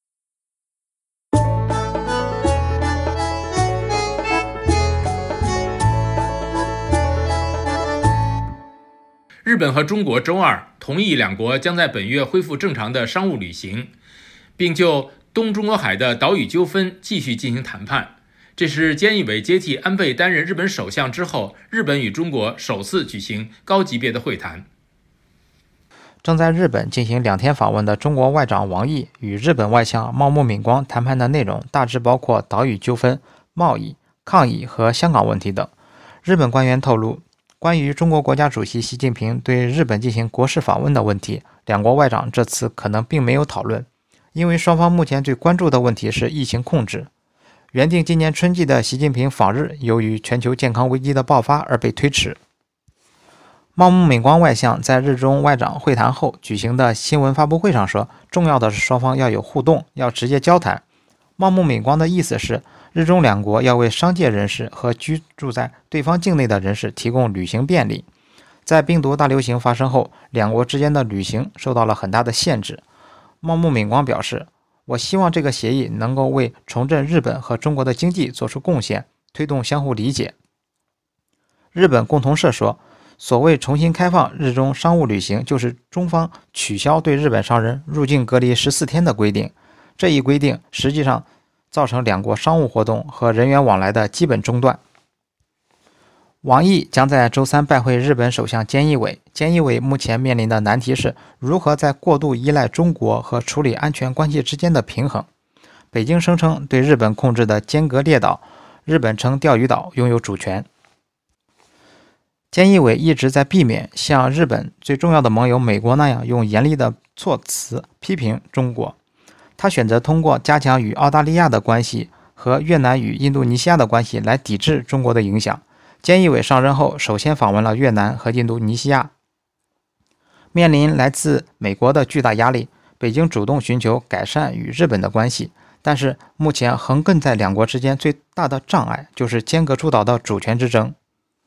日本和中国周二同意两国将在本月恢复正常的商务旅行，并就东中国海的岛屿纠纷继续进行谈判。这是菅义伟接替安倍担任日本首相之后，日本与中国首次举行高级别的会谈。 正在日本进行2天访问的中国外长王毅与日本外相茂木敏光谈判的内容大致包括岛屿纠纷、贸易、抗议和香港问题等。日本官员透露，关于中国国家主席习近平对日本进行国事访问的问题，两国外长这次可能并没有讨论，因为双方目前最关注的问题是疫情控制。原定今年春季的习近平访日，由于全球健康危机的爆发而被推迟。茂木敏光外相在日中外长会谈后举行的新闻发布会上说，重要的是双方要有互动，要直接交谈。茂木敏光的意思是，日中两国要为商界人士和居住在对方境内的人士提供旅行便利。在病毒大流行发生后，两国之间的旅行受到了很大的限制。茂木敏光表示，我希望这个协议能够为重振日本和中国的经济做出贡献，推动相互理解。日本共同社说，所谓重新开放日中商务旅行，就是中方取消对日本商人入境隔离14天的规定。这一规定实际上造成两国商务活动和人员往来的基本中断。王毅将在周三拜会日本首相菅义伟。菅义伟目前面临的难题是如何在过度依赖中国和处理安全关系之间的平衡。北京声称对日本控制的尖阁列岛，日本称钓鱼岛拥有主权。菅义伟一直在避免像日本最重要的盟友美国那样用严厉的措辞批评中国，他选择通过加强与澳大利亚的关系和越南与印度尼西亚的关系来抵制中国的影响。菅义伟上任后首先访问了越南和印度尼西亚。面临来自美国的巨大压力，北京主动寻求改善与日本的关系，但是目前横亘在两国之间最大的障碍就是尖阁诸岛的主权之争。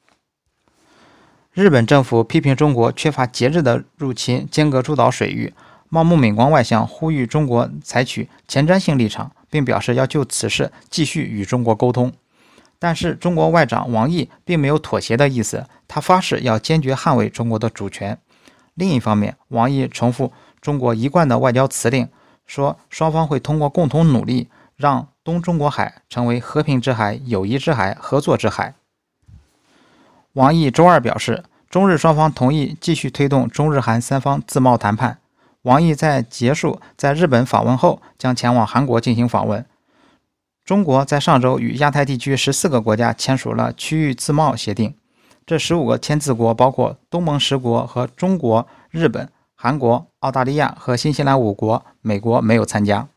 日本政府批评中国缺乏节制地入侵尖阁诸岛水域，茂木敏光外相呼吁中国采取前瞻性立场，并表示要就此事继续与中国沟通。但是中国外长王毅并没有妥协的意思，他发誓要坚决捍卫中国的主权。另一方面，王毅重复中国一贯的外交辞令，说双方会通过共同努力， 让东中国海成为和平之海、友谊之海、合作之海。王毅周二表示，中日双方同意继续推动中日韩三方自贸谈判。王毅在结束在日本访问后，将前往韩国进行访问。中国在上周与亚太地区14个国家签署了区域自贸协定，这15个签字国包括东盟10国和中国、日本、韩国、澳大利亚和新西兰5国，美国没有参加。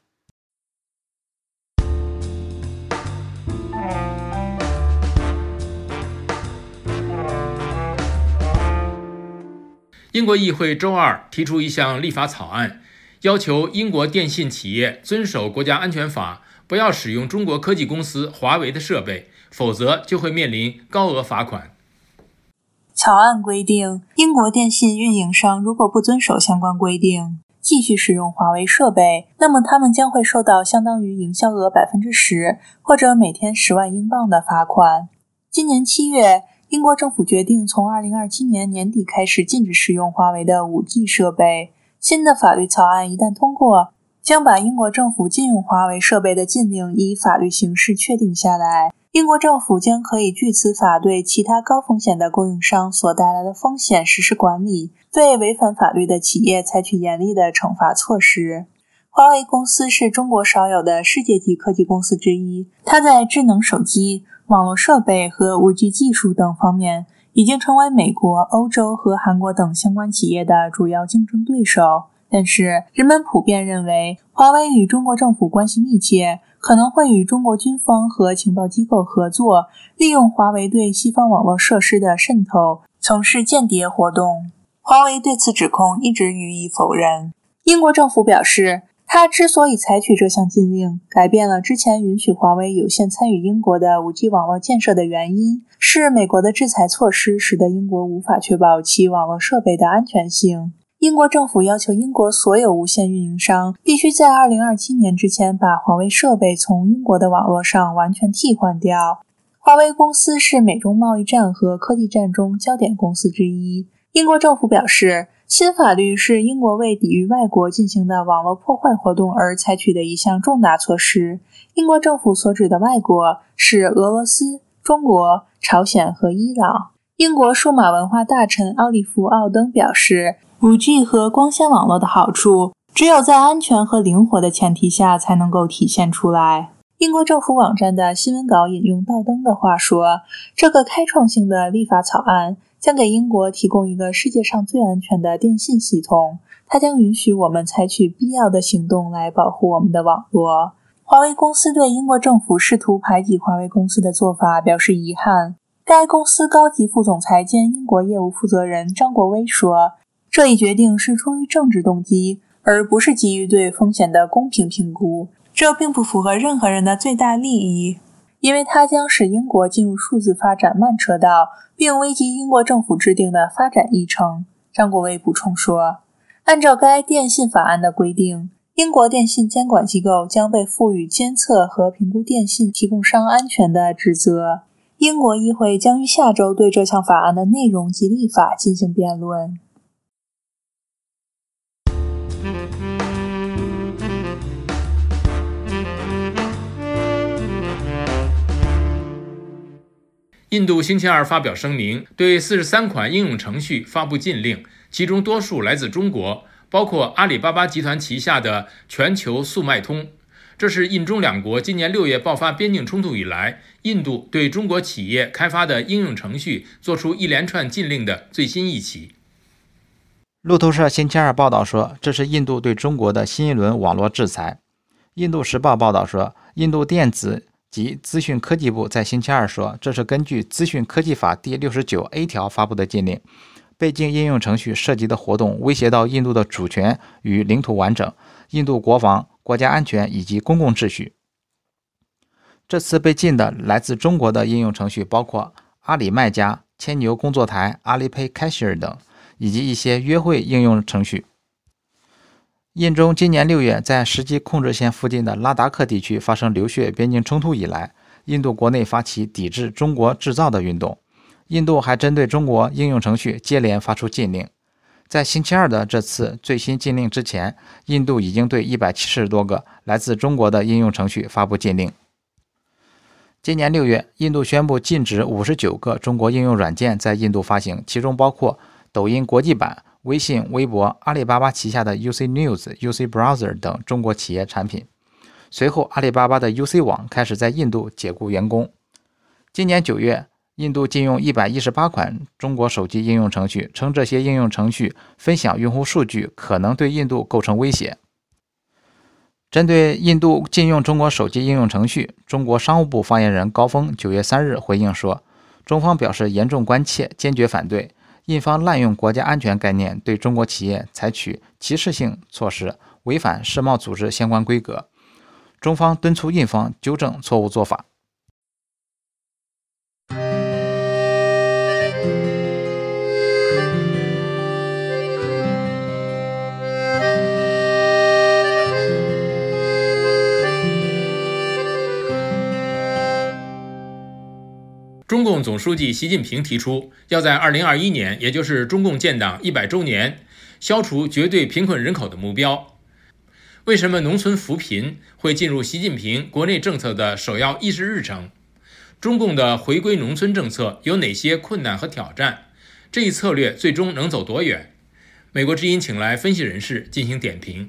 英国议会周二提出一项立法草案，要求英国电信企业遵守国家安全法，不要使用中国科技公司华为的设备，否则就会面临高额罚款。 草案规定，英国电信运营商如果不遵守相关规定，继续使用华为设备，那么他们将会受到相当于营销额 10%或者每天10万英镑的罚款。今年7月，英国政府决定从2027年年底开始禁止使用华为的 5G 设备。新的法律草案一旦通过，将把英国政府禁用华为设备的禁令以法律形式确定下来。英国政府将可以据此法对其他高风险的供应商所带来的风险实施管理，对违反法律的企业采取严厉的惩罚措施。华为公司是中国少有的世界级科技公司之一，它在智能手机、网络设备和 5G 技术等方面已经成为美国、欧洲和韩国等相关企业的主要竞争对手。但是人们普遍认为，华为与中国政府关系密切，可能会与中国军方和情报机构合作，利用华为对西方网络设施的渗透，从事间谍活动。华为对此指控一直予以否认。英国政府表示，他之所以采取这项禁令，改变了之前允许华为有限参与英国的 5G 网络建设的原因，是美国的制裁措施使得英国无法确保其网络设备的安全性。英国政府要求英国所有无线运营商必须在2027年之前把华为设备从英国的网络上完全替换掉。华为公司是美中贸易战和科技战中焦点公司之一。英国政府表示，新法律是英国为抵御外国进行的网络破坏活动而采取的一项重大措施。英国政府所指的外国是俄罗斯、中国、朝鲜和伊朗。英国数码文化大臣奥利弗·奥登表示， 5G 和光纤网络的好处只有在安全和灵活的前提下才能够体现出来。英国政府网站的新闻稿引用道登的话说，这个开创性的立法草案将给英国提供一个世界上最安全的电信系统，它将允许我们采取必要的行动来保护我们的网络。华为公司对英国政府试图排挤华为公司的做法表示遗憾。该公司高级副总裁兼英国业务负责人张国威说，这一决定是出于政治动机，而不是基于对风险的公平评估。这并不符合任何人的最大利益，因为它将使英国进入数字发展慢车道，并危及英国政府制定的发展议程。张国威补充说，按照该电信法案的规定，英国电信监管机构将被赋予监测和评估电信提供商安全的职责。英国议会将于下周对这项法案的内容及立法进行辩论。 印度星期二发表声明，对43款应用程序发布禁令，其中多数来自中国，包括阿里巴巴集团旗下的全球速卖通。这是印中两国今年6月爆发边境冲突以来，印度对中国企业开发的应用程序做出一连串禁令的最新一起。 路透社星期二报道说，这是印度对中国的新一轮网络制裁。印度时报报道说，印度电子及资讯科技部在星期二说，这是根据资讯科技法第 69A 条发布的禁令。被禁应用程序涉及的活动威胁到印度的主权与领土完整、印度国防、国家安全以及公共秩序。这次被禁的来自中国的应用程序包括阿里卖家、牵牛工作台、Alipay Cashier 等，以及一些约会应用程序。印中今年6月在实际控制线附近的拉达克地区发生流血边境冲突以来，印度国内发起抵制中国制造的运动。印度还针对中国应用程序接连发出禁令。 在星期二的这次最新禁令之前，印度已经对170多个来自中国的应用程序发布禁令。今年6月，印度宣布禁止59个中国应用软件在印度发行，其中包括抖音国际版、微信、微博、阿里巴巴旗下的 UC News、UC Browser 等中国企业产品。随后，阿里巴巴的 UC 网开始在印度解雇员工。今年9月，印度禁用118款中国手机应用程序，称这些应用程序分享用户数据可能对印度构成威胁。针对印度禁用中国手机应用程序，中国商务部发言人高峰9月3日回应说，中方表示严重关切，坚决反对印方滥用国家安全概念对中国企业采取歧视性措施，违反世贸组织相关规格。中方敦促印方纠正错误做法。 中共总书记习近平提出，要在2021年，也就是中共建党100周年，消除绝对贫困人口的目标。为什么农村扶贫会进入习近平国内政策的首要议事日程？中共的回归农村政策有哪些困难和挑战？这一策略最终能走多远？美国之音请来分析人士进行点评。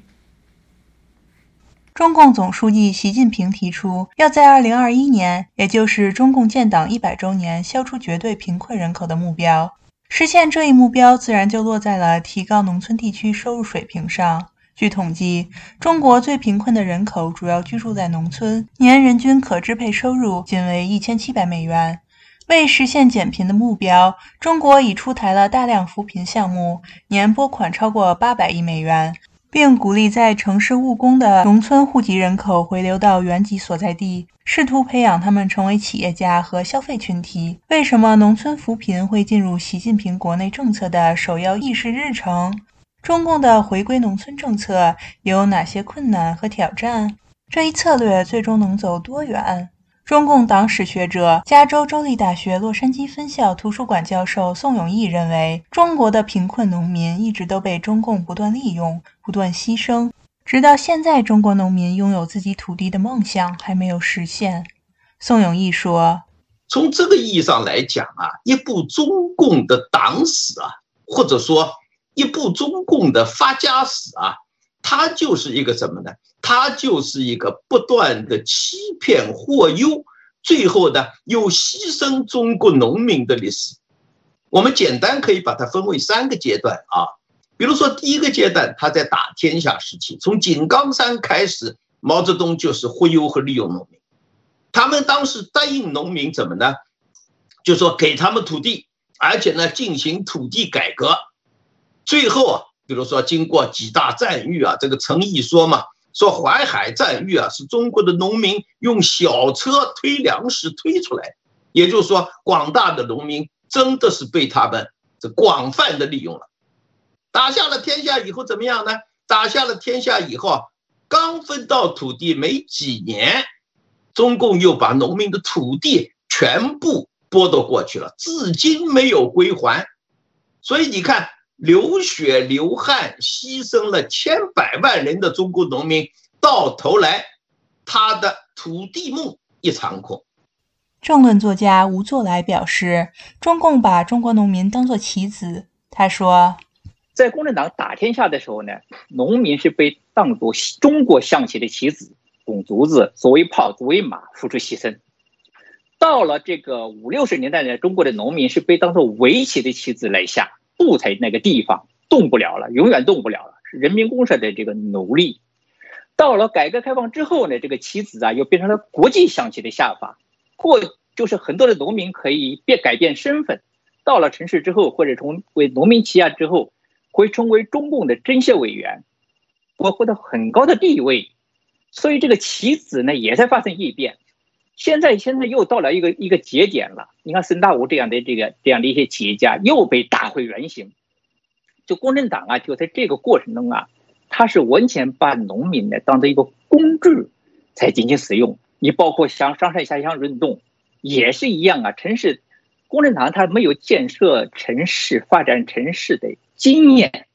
中共总书记习近平提出，要在2021年，也就是中共建党100周年，消除绝对贫困人口的目标。实现这一目标，自然就落在了提高农村地区收入水平上。据统计，中国最贫困的人口主要居住在农村，年人均可支配收入仅为1700美元。为实现减贫的目标，中国已出台了大量扶贫项目，年拨款超过800亿美元，并鼓励在城市务工的农村户籍人口回流到原籍所在地，试图培养他们成为企业家和消费群体。为什么农村扶贫会进入习近平国内政策的首要议事日程？中共的回归农村政策有哪些困难和挑战？这一策略最终能走多远？中共党史学者、加州州立大学洛杉矶分校图书馆教授宋永毅认为，中国的贫困农民一直都被中共不断利用、不断牺牲，直到现在中国农民拥有自己土地的梦想还没有实现。宋永毅说， 从这个意义上来讲啊，一部中共的党史啊，或者说一部中共的发家史啊，它就是一个什么呢？它就是一个不断的欺骗获优，最后呢又牺牲中国农民的历史。我们简单可以把它分为3个阶段啊。比如说第一个阶段，他在打天下时期，从井冈山开始，毛泽东就是忽悠和利用农民。他们当时答应农民怎么呢？就说给他们土地，而且呢进行土地改革。最后啊，比如说经过几大战役啊，这个陈毅说嘛，说淮海战役啊是中国的农民用小车推粮食推出来，也就是说广大的农民真的是被他们这广泛的利用了。打下了天下以后怎么样呢？打下了天下以后，刚分到土地没几年，中共又把农民的土地全部剥夺过去了，至今没有归还。所以你看，流血流汗牺牲了千百万人的中国农民，到头来他的土地梦一场空。 政论作家吴作来表示，中共把中国农民当作棋子。他说， 在共产党打天下的时候呢，农民是被当作中国象棋的棋子，拱卒子，作为炮，作为马，付出牺牲。到了这个50、60年代呢，中国的农民是被当作围棋的棋子来下，布在那个地方动不了了，永远动不了了，是人民公社的这个奴隶。到了改革开放之后呢，这个棋子啊又变成了国际象棋的下法，或就是很多的农民可以改变身份，到了城市之后，或者成为农民起家之后，会成为中共的政协委员，或获得很高的地位。所以这个棋子呢也在发生异变。现在又到了一个节点了。你看孙大武这样的一些企业家又被打回原形。就共产党啊，就在这个过程中啊，他是完全把农民呢当做一个工具才进行使用。你包括像上山下乡运动也是一样啊，城市共产党他没有建设城市、发展城市的经验，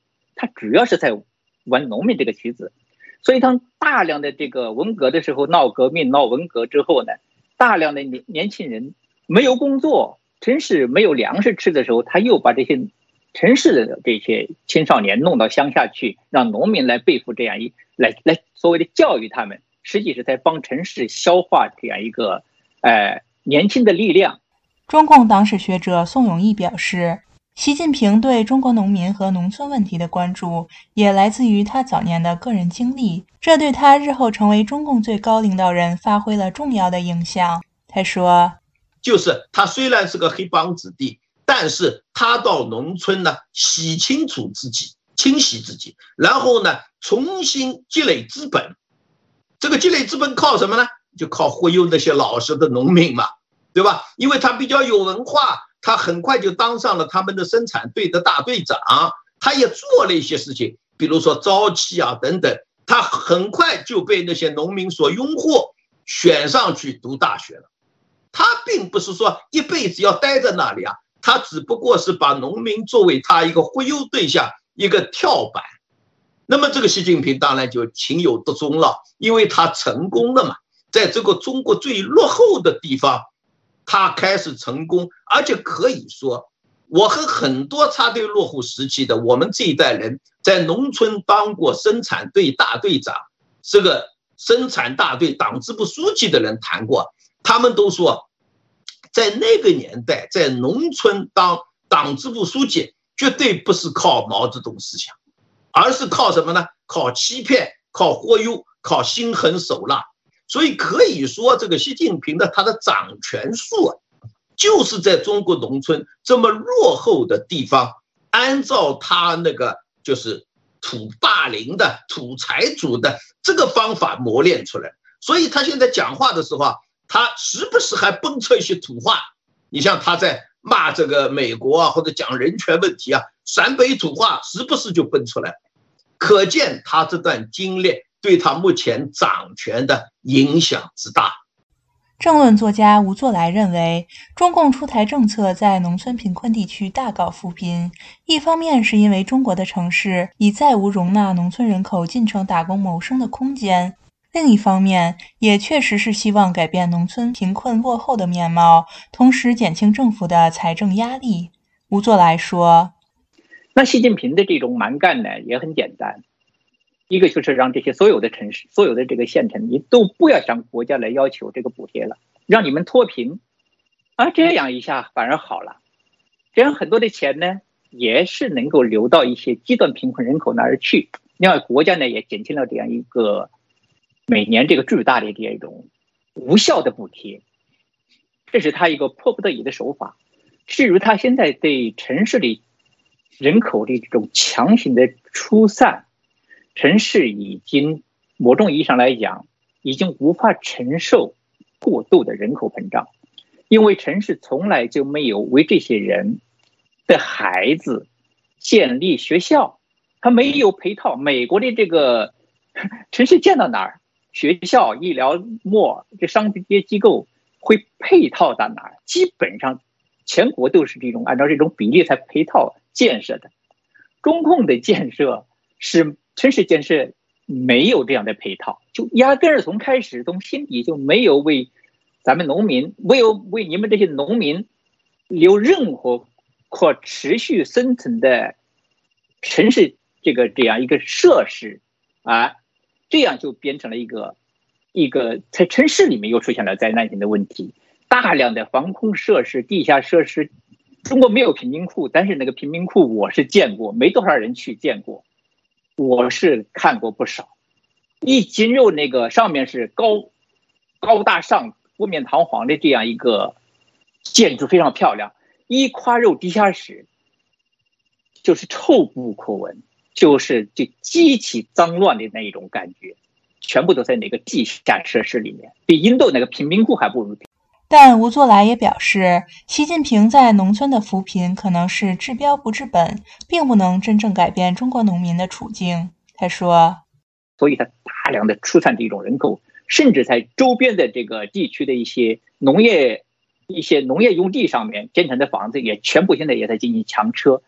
他主要是在玩农民这个棋子。所以当大量的这个文革的时候闹革命闹文革之后呢，大量的年轻人没有工作，城市没有粮食吃的时候，他又把这些城市的这些青少年弄到乡下去，让农民来背负这样来所谓的教育他们，实际是在帮城市消化这样一个年轻的力量。 中共党史学者宋永毅表示，习近平对中国农民和农村问题的关注也来自于他早年的个人经历，这对他日后成为中共最高领导人发挥了重要的影响。他说， 就是他虽然是个黑帮子弟，但是他到农村呢，洗清楚自己，清洗自己，然后呢重新积累资本。这个积累资本靠什么呢？就靠忽悠那些老实的农民嘛，对吧？因为他比较有文化，他很快就当上了他们的生产队的大队长，他也做了一些事情，比如说招妻啊等等，他很快就被那些农民所拥护，选上去读大学了。他并不是说一辈子要待在那里啊，他只不过是把农民作为他一个忽悠对象，一个跳板。那么这个习近平当然就情有独钟了，因为他成功了嘛，在这个中国最落后的地方他开始成功，而且可以说我和很多插队落户时期的我们这一代人在农村当过生产队大队长，这个生产大队党支部书记的人谈过，他们都说在那个年代在农村当党支部书记绝对不是靠毛泽东思想，而是靠什么呢？靠欺骗，靠忽悠，靠心狠手辣。所以可以说这个习近平的他的掌权术就是在中国农村这么落后的地方，按照他那个就是土霸凌的土财主的这个方法磨练出来。所以他现在讲话的时候他时不时还蹦出一些土话，你像他在骂这个美国或者讲人权问题陕北土话时不时就蹦出来，可见他这段经历对他目前掌权的影响之大。 政论作家吴作来认为，中共出台政策在农村贫困地区大搞扶贫，一方面是因为中国的城市已再无容纳农村人口进城打工谋生的空间，另一方面也确实是希望改变农村贫困落后的面貌，同时减轻政府的财政压力。吴作来说， 那习近平的这种蛮干呢也很简单，一个就是让这些所有的城市所有的这个县城你都不要向国家来要求这个补贴了，让你们脱贫这样一下反而好了，这样很多的钱呢也是能够流到一些极端贫困人口那儿去。另外国家呢也减轻了这样一个每年这个巨大的这种无效的补贴，这是他一个迫不得已的手法。至于他现在对城市里人口的这种强行的疏散，城市已经某种意义上来讲已经无法承受过度的人口膨胀，因为城市从来就没有为这些人的孩子建立学校，他没有配套。美国的这个城市建到哪儿，学校、医疗、这商业机构会配套到哪儿，基本上全国都是这种按照这种比例才配套建设的。中共的建设是城市建设没有这样的配套，就压根儿从开始从心底就没有为咱们农民，没有为你们这些农民留任何可持续生存的城市这样一个设施这样就变成了一个在城市里面又出现了灾难性的问题，大量的防空设施、地下设施。中国没有贫民窟，但是那个贫民窟我是见过，没多少人去见过，我是看过不少。一进入那个上面是高大上、冠冕堂皇的这样一个建筑，非常漂亮，一跨入地下室就是臭不可闻，就是极其脏乱的那一种感觉，全部都在那个地下设施里面，比印度那个贫民窟还不如。 但吴作来也表示，习近平在农村的扶贫可能是治标不治本，并不能真正改变中国农民的处境。他说， 所以他大量的疏散这种人口，甚至在周边的这个地区的一些农业用地上面建成的房子也全部现在也在进行强车。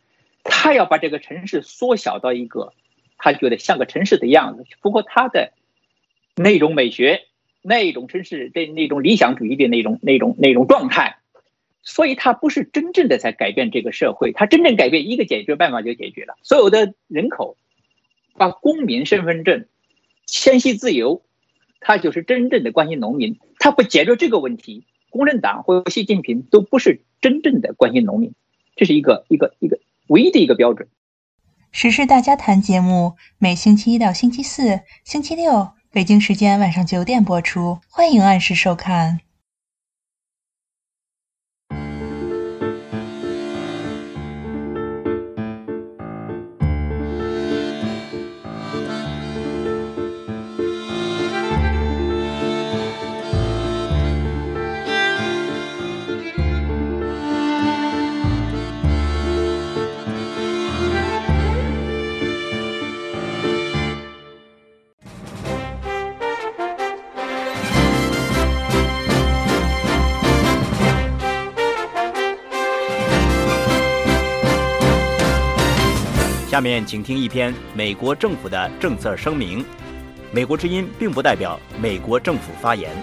他要把这个城市缩小到一个他觉得像个城市的样子，符合他的那种美学、那种城市的那种理想主义的那种状态。所以他不是真正的在改变这个社会，他真正改变一个解决办法就解决了。所有的人口把公民身份证迁徙自由，他就是真正的关心农民。他不解决这个问题，共产党或习近平都不是真正的关心农民。这是一个唯一的一个标准。 时事大家谈节目每星期一到星期四、星期六北京时间晚上9点播出，欢迎按时收看。 下面请听一篇美国政府的政策声明。美国之音并不代表美国政府发言。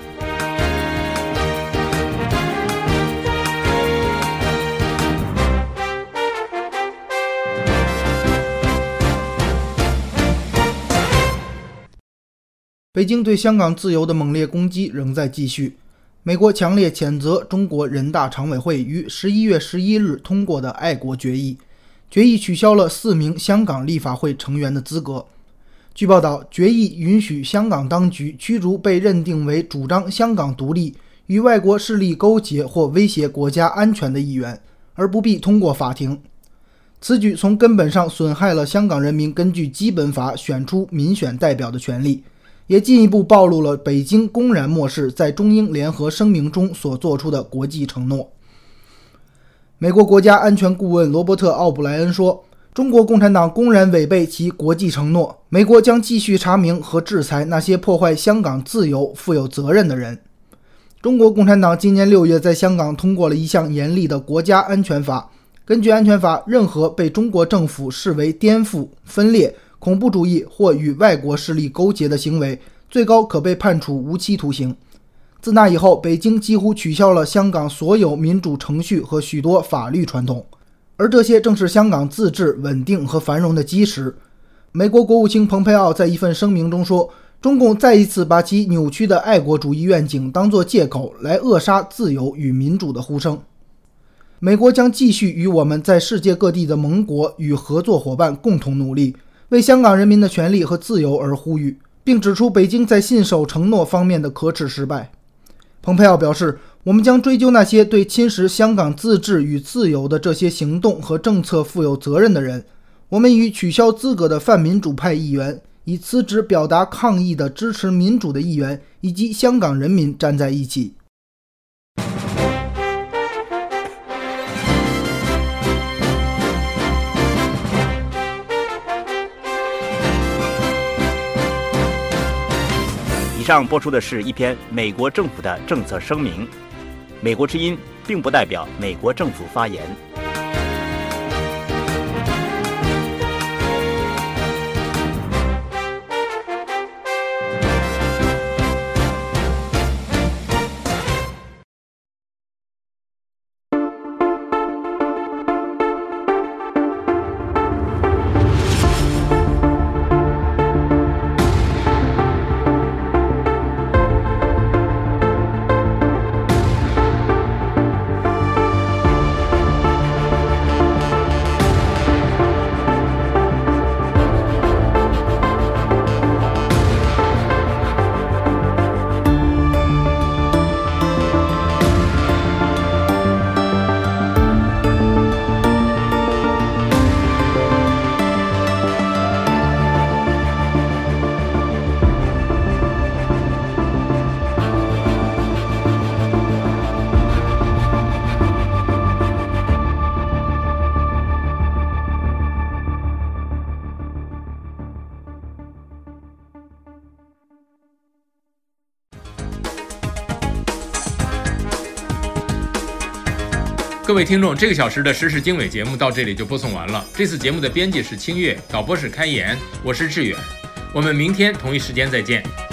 北京对香港自由的猛烈攻击仍在继续。美国强烈谴责中国人大常委会于11月11日通过的爱国决议。决议取消了4名香港立法会成员的资格。据报道，决议允许香港当局驱逐被认定为主张香港独立、与外国势力勾结或威胁国家安全的议员，而不必通过法庭。此举从根本上损害了香港人民根据基本法选出民选代表的权利，也进一步暴露了北京公然漠视在中英联合声明中所做出的国际承诺。美国国家安全顾问罗伯特·奥布莱恩说，中国共产党公然违背其国际承诺，美国将继续查明和制裁那些破坏香港自由、负有责任的人。中国共产党今年6月在香港通过了一项严厉的国家安全法，根据安全法，任何被中国政府视为颠覆、分裂、恐怖主义或与外国势力勾结的行为，最高可被判处无期徒刑。自那以后，北京几乎取消了香港所有民主程序和许多法律传统，而这些正是香港自治、稳定和繁荣的基石。美国国务卿蓬佩奥在一份声明中说，中共再一次把其扭曲的爱国主义愿景当作借口来扼杀自由与民主的呼声。美国将继续与我们在世界各地的盟国与合作伙伴共同努力，为香港人民的权利和自由而呼吁，并指出北京在信守承诺方面的可耻失败。蓬佩奥表示，我们将追究那些对侵蚀香港自治与自由的这些行动和政策负有责任的人。我们与取消资格的泛民主派议员，以辞职表达抗议的支持民主的议员，以及香港人民站在一起。 以上播出的是一篇美国政府的政策声明。美国之音并不代表美国政府发言。 各位听众，这个小时的时事经纬节目到这里就播送完了。这次节目的编辑是清月，导播是开言，我是志远。我们明天同一时间再见。